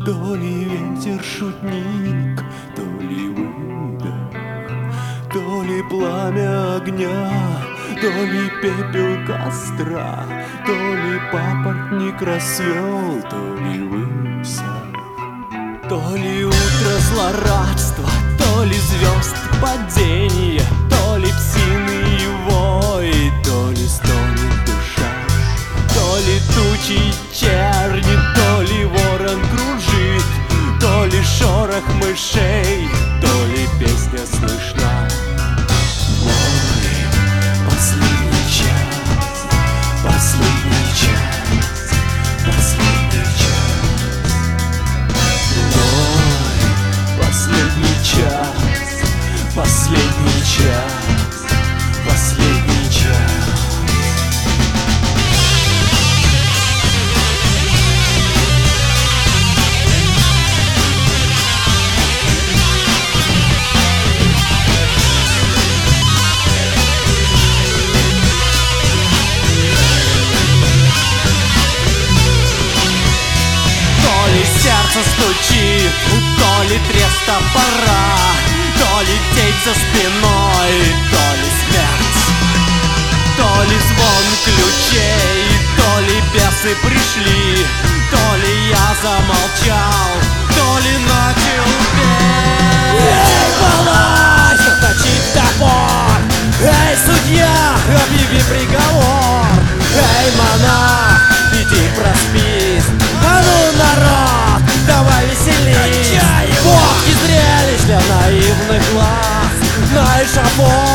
То ли ветер шутник, то ли выдох, то ли пламя огня, то ли пепел костра, то ли папоротник расцвел, то ли высох, то ли утро злорадства, то ли звезд падения, то ли псиный вой, то ли стонет душа, то ли тучи черни, то ли ворон кружит, то ли шорох мышей, то ли песня слышна. Мой последний час, последний час, последний час. Мой последний час, последний час, последний час. Сердце стучит, то ли треск топора, то ли тень за спиной, то ли смерть, то ли звон ключей, то ли бесы пришли, то ли я замолчал, то ли начал петь. Эй, палач, точит топор! Эй, судья, объяви приговор! Эй, монах, иди проспись! А ну, народ, давай веселись! Водки зрелищ для наивных глаз! На эшафот